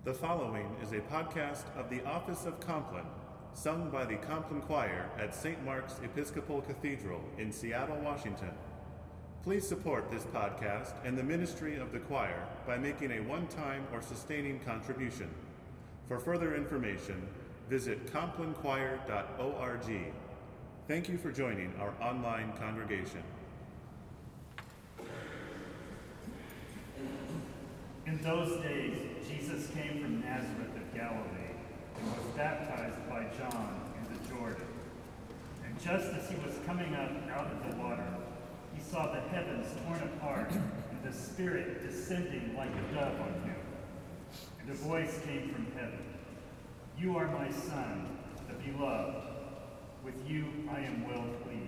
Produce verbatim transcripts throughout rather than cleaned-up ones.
The following is a podcast of the Office of Compline, sung by the Compline Choir at Saint Mark's Episcopal Cathedral in Seattle, Washington. Please support this podcast and the ministry of the choir by making a one-time or sustaining contribution. For further information, visit compline choir dot org. Thank you for joining our online congregation. In those days, Jesus came from Nazareth of Galilee and was baptized by John in the Jordan. And just as he was coming up out of the water, he saw the heavens torn apart and the Spirit descending like a dove on him. And a voice came from heaven, "You are my Son, the beloved. With you I am well pleased."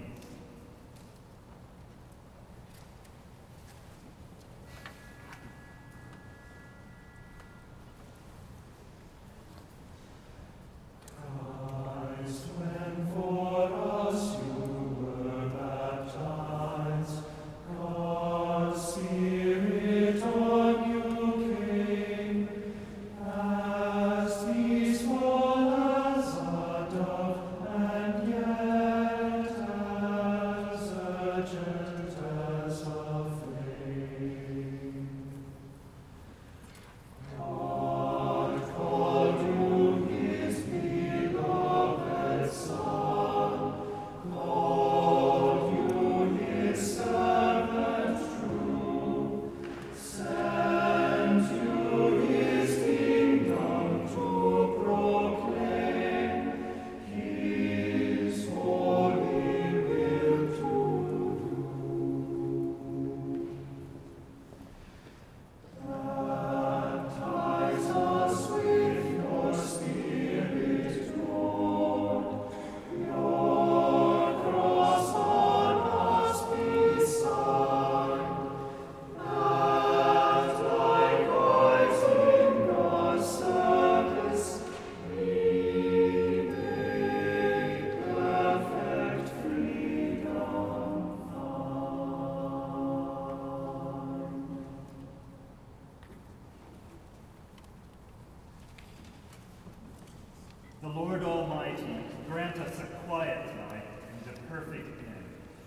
The Lord Almighty grant us a quiet night and a perfect end.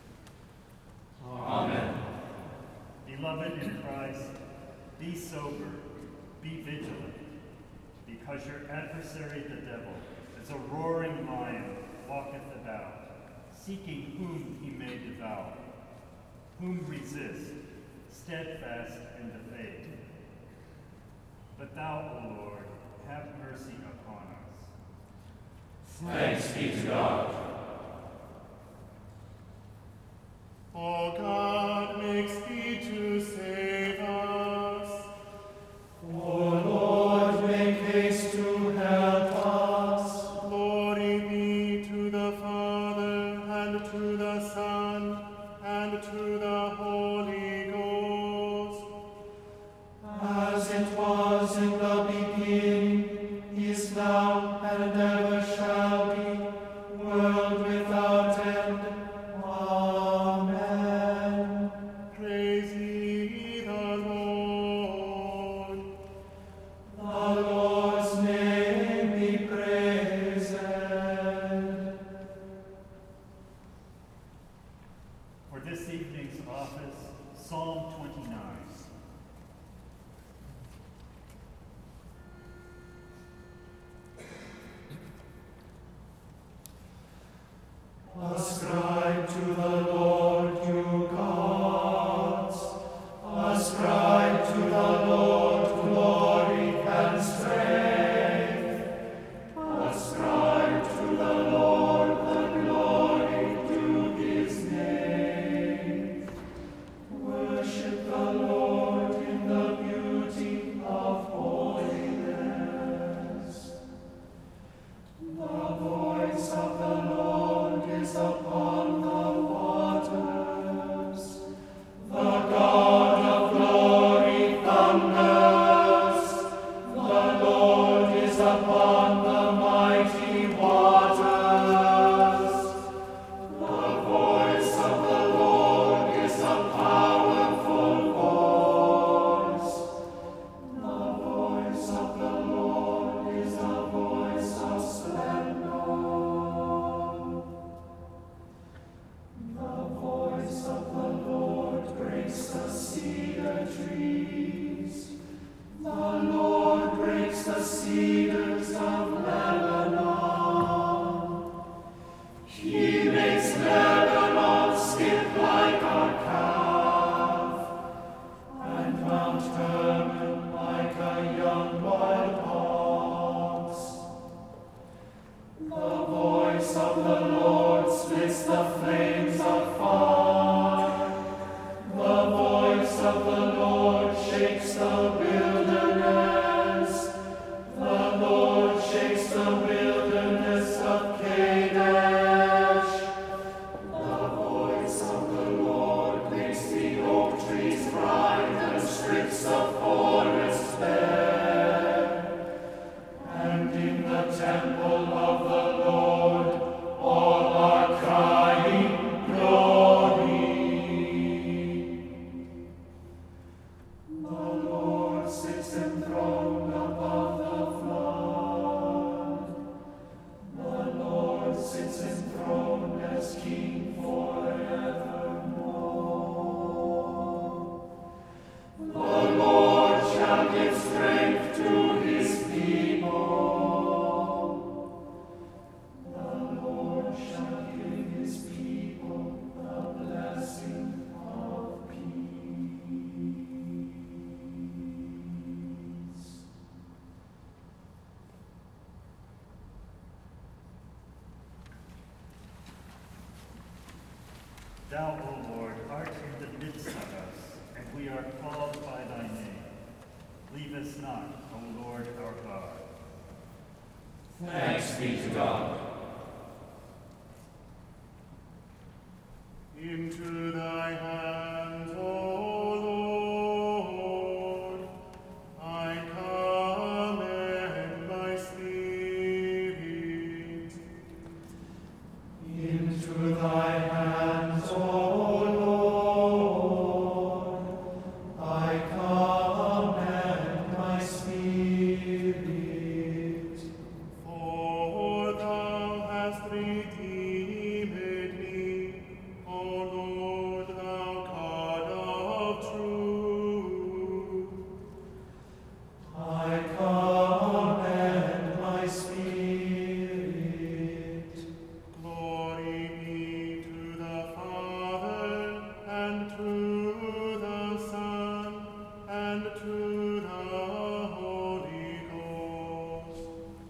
Amen. Beloved in Christ, be sober, be vigilant, because your adversary the devil, as a roaring lion, walketh about, seeking whom he may devour. Whom resist, steadfast in the faith. But thou, O Lord, have mercy upon us. Thanks be to God. O God, make speed to save us. O Lord, make haste to help us. Glory be to the Father, and to the Son, and to the Holy Ghost. As it was in the beginning, is now, and ever shall be, world without end. Amen. Praise ye the Lord. The Lord's name be praised. For this evening's office, Psalm twenty-nine. Thou, O Lord, art in the midst of us, and we are called by thy name. Leave us not, O Lord our God. Thanks be to God. Into thy hands, O Lord, I commend my spirit. Into thy hands, O Lord, I commend my spirit. For thou hast redeemed me, O Lord, thou God of truth. I commend my spirit. Glory be to the Father, and to the Son, and to the Holy Ghost.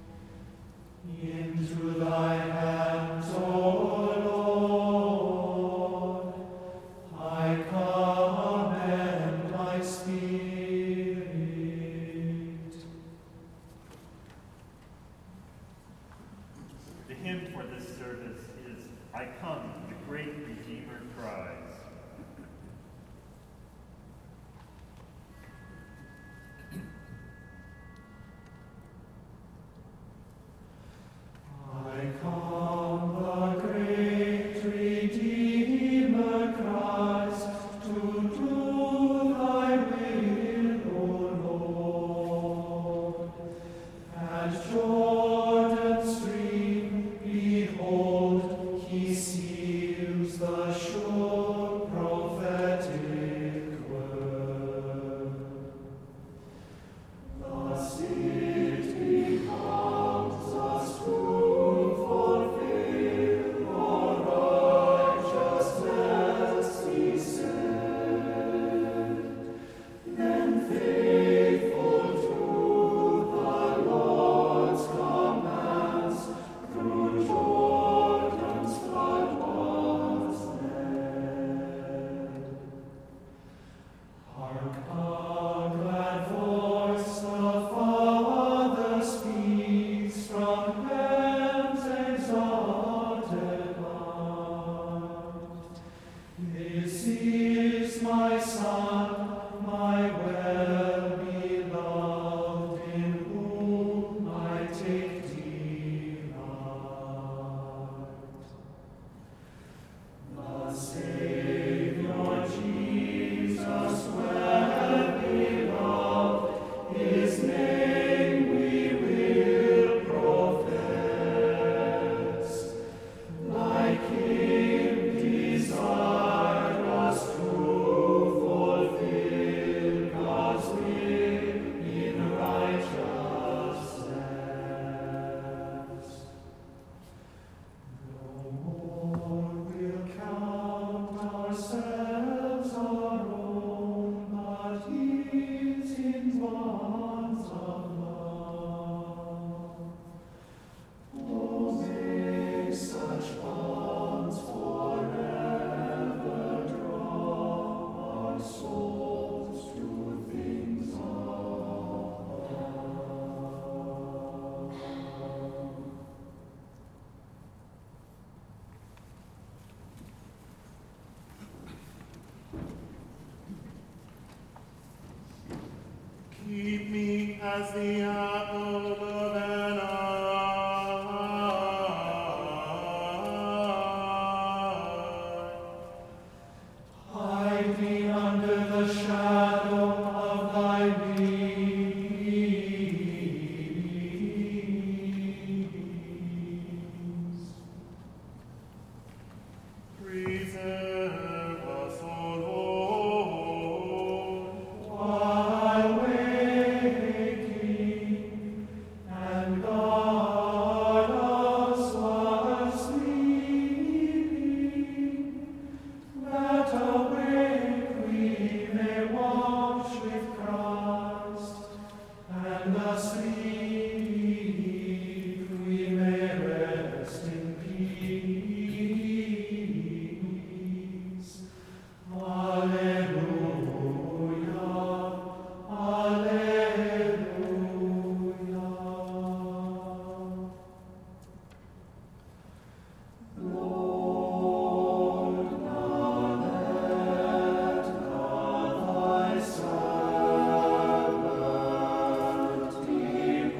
Into thy hands, O Lord, I commend my spirit. The hymn for this service is I Come, the Great Redeemer Cries. I come, the great Redeemer cries, to do thy will, O Lord. At Jordan's stream, behold, he seals the sure prophetic word. Thus it becomes us to fulfill all righteousness he said. Then faithful to the Lord's commands, through Jordan's flood was led. Hark, a glad voice the Father speaks from heaven's exalted light. This is my Son, my well-beloved, in whom I take delight. The Savior Jesus, well-beloved, his name we will profess. Like him desirous to fulfill God's will in righteousness. No more we'll count ourselves our own, but his in bonds of love. Oh, may such bonds forever draw our souls to things above. Keep me as the apple of an eye. Hide me under the shadow of thy wings. Preserve us, O Lord. While waiting and asleep we may rest in peace. Alleluia, Alleluia. Lord, now let God thy servant depart.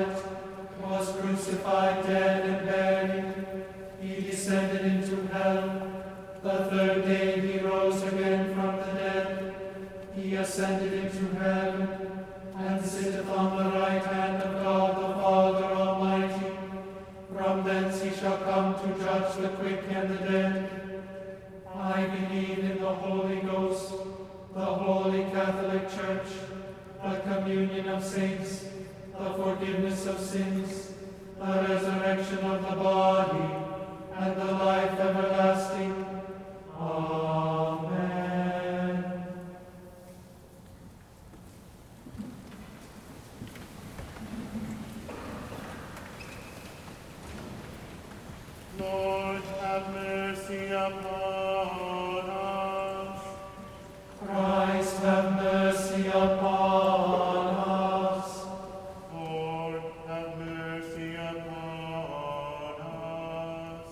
Pilate, was crucified, dead, and buried. He descended into hell. The third day he rose again from the dead. He ascended into heaven, and sitteth on the right hand of God the Father Almighty. From thence he shall come to judge the quick and the dead. I believe in the Holy Ghost, the Holy Catholic Church, the communion of saints, the forgiveness of sins, the resurrection of the body, and the life everlasting. Amen. Lord, have mercy upon us. Christ, have mercy upon us. Lord, have mercy upon us.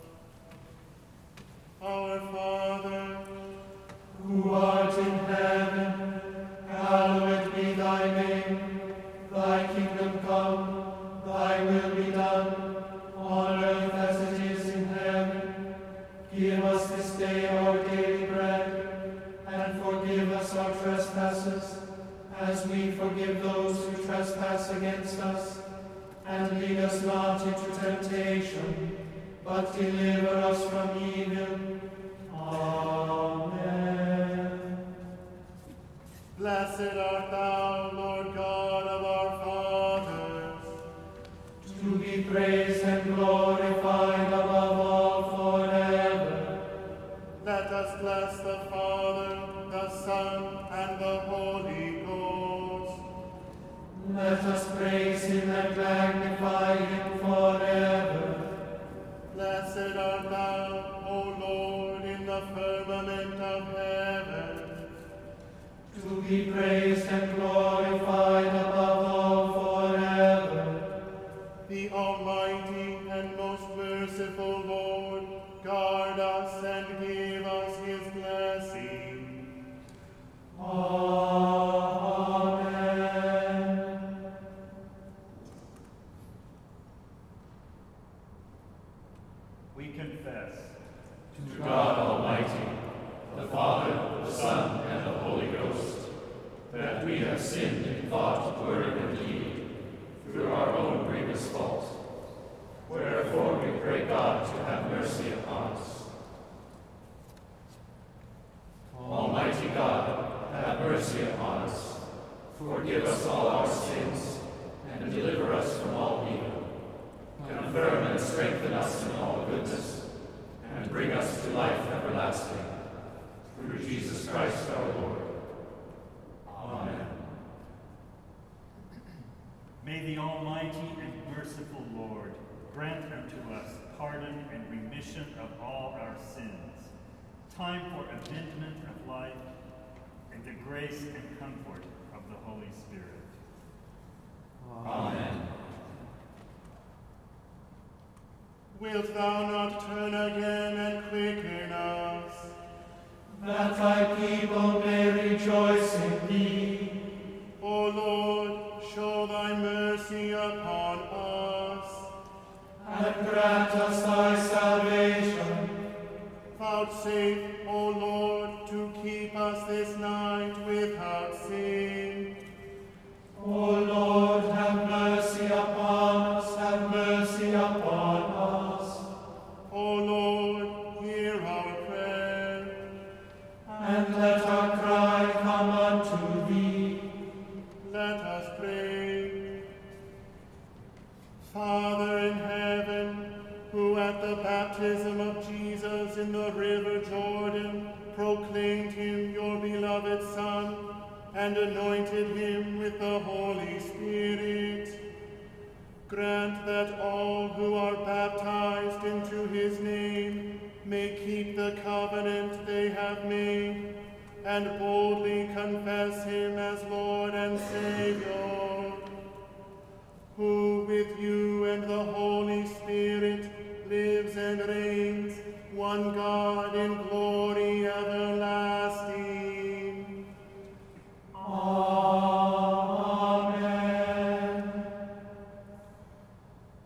Our Father, Who art in heaven, hallowed be thy name. Thy kingdom come, thy will be done, on earth as it is in heaven. Give us this day our daily bread, and forgive us our trespasses, as we forgive those who trespass against us. And lead us not into temptation, but deliver us from evil. Amen. blessed art thou, Lord God of our fathers, To be praised and glorified above all forever. let us bless the Father, the Son, and the Holy Ghost. Let us praise him and magnify him forever. Blessed art thou, O Lord, in the firmament of heaven. To be praised and glorified above all forever. The Almighty and most merciful Lord, guard us and give us his blessing. Amen. We confess To God Almighty, the Father, the Son, and the Holy Ghost, that we have sinned in thought, word, and deed, through our own grievous fault. Wherefore we pray God to have mercy upon us. Almighty God, have mercy upon us. Forgive us all our sins, and deliver us from all evil. Confirm and strengthen us in all goodness, and bring us to life everlasting. Through Jesus Christ our Lord. Amen. May the Almighty and merciful Lord grant unto us pardon and remission of all our sins, time for amendment of life, and the grace and comfort of the Holy Spirit. Amen. Wilt thou not turn again and quicken us, That thy people may rejoice in thee. O Lord, show thy mercy upon us. And grant us thy salvation. Vouchsafe, O Lord, to keep us this night without sin. O Lord, have mercy upon us, have mercy upon us. O Lord, hear our prayer. And let our cry come unto thee. Let us pray. Father in heaven, who at the baptism of Jesus in the river Jordan proclaimed him your beloved Son and anointed him with the Holy Spirit, grant that all who are baptized into his name may keep the covenant they have made and boldly confess him as Lord and Savior, who with you and the Holy Spirit lives and reigns, one God in glory everlasting. Amen.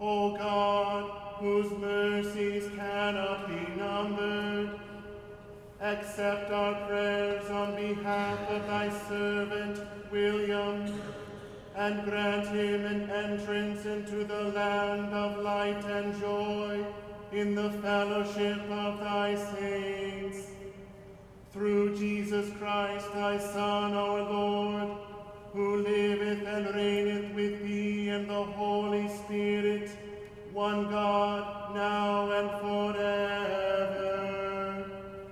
O God, whose mercies cannot be numbered, accept our prayers on behalf of thy servant William, and grant him an entrance into the land of light and joy in the fellowship of thy saints. Through Jesus Christ, thy Son, our Lord, who liveth and reigneth with thee and the Holy Spirit, one God, now and forever.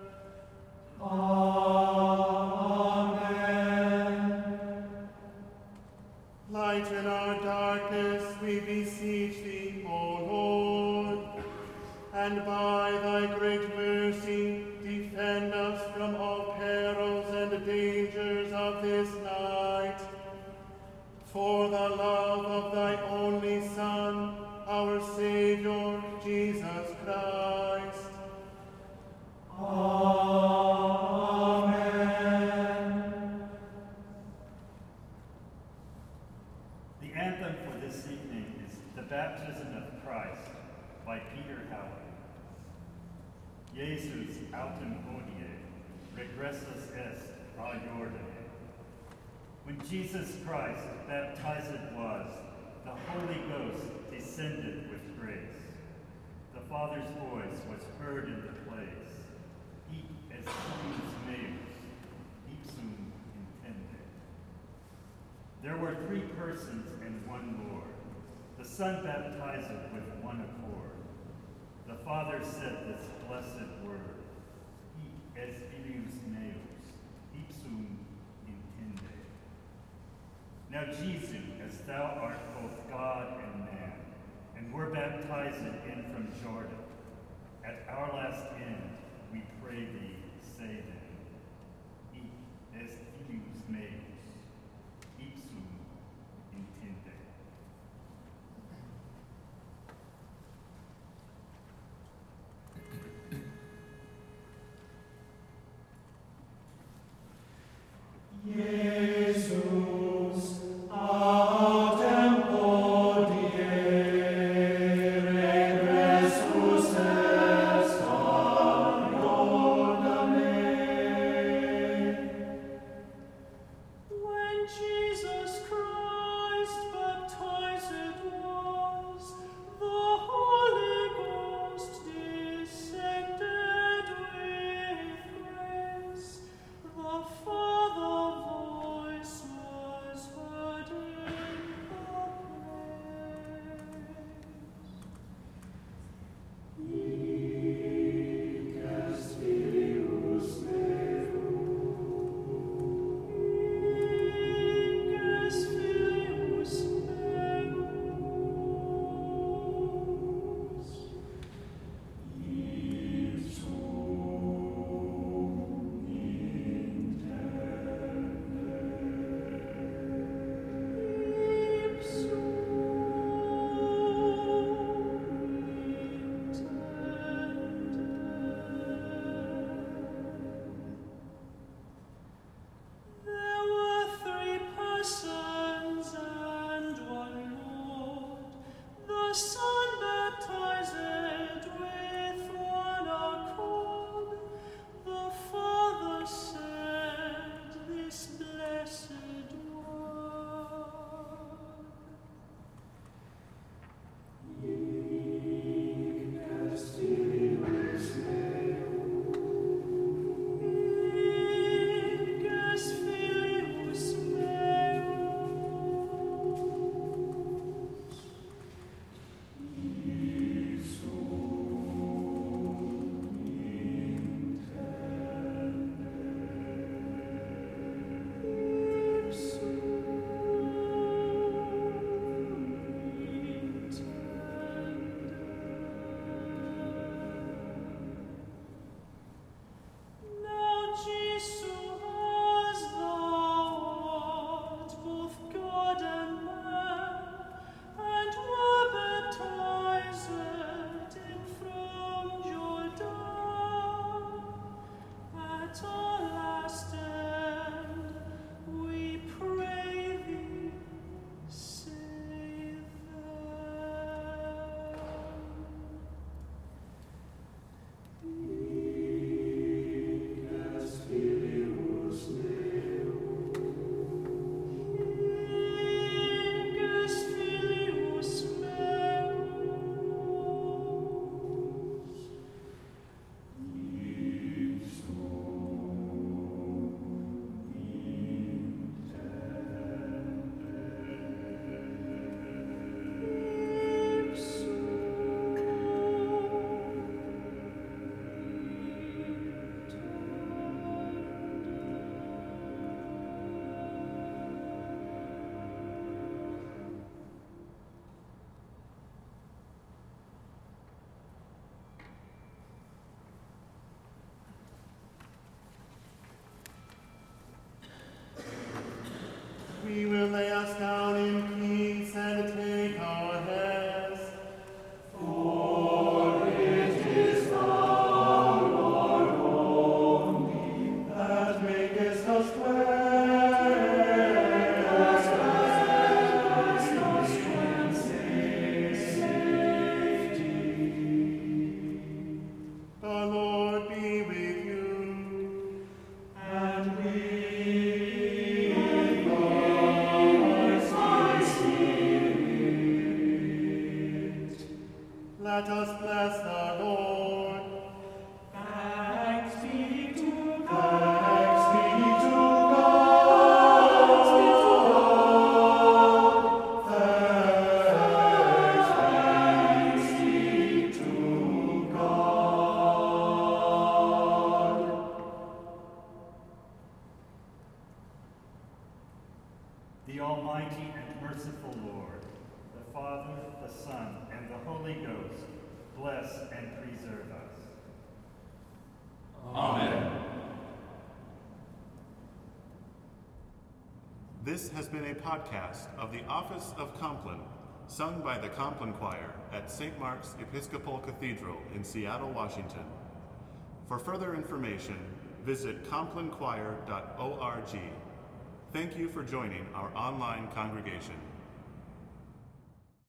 Amen. Lighten our darkness, we beseech thee, O Lord, and by thy great mercy defend us from all perils and dangers of this night. For the love of thy only Son, our Savior, Jesus Christ. Amen. The anthem for this evening is The Baptism of Christ by Peter Howard. Jesus autem hodie, regressus est a Jordan. When Jesus Christ baptized was, the Holy Ghost descended with grace. The Father's voice was heard in the place. Hic est filius meus, ipsum intende. There were three persons and one Lord. The Son baptized with one accord. The Father said this blessed word, Hic est filius meus, ipsum intende. Now Jesus, as thou art both God and man, and were baptized in from Jordan, at our last end, we pray thee, say then, Hic est filius meus, ipsum intende. Jesus, autem hodie, regressus est a Jordane. When Jesus Christ baptized was, the Holy Ghost descended with grace. The Father voice was heard in the Hic est filius meus. praise. Filius meus. There were three persons and one Lord. The Son baptized with one accord. The Father said this blessed word. Hic est filius meus. Hic est filius meus. we will lay us down in peace and take our rest. For it is thou, Lord, only, that makest us dwell in safety. The Lord be with you. And with Let us bless the Lord. Thanks be to God. Thanks be to God. Thanks be to God. The Almighty and merciful Lord, the Father, the Son, and the Holy Ghost, bless and preserve us. Amen. This has been a podcast of the Office of Compline, sung by the Compline Choir at Saint Mark's Episcopal Cathedral in Seattle, Washington. For further information, visit compline choir dot org. Thank you for joining our online congregation.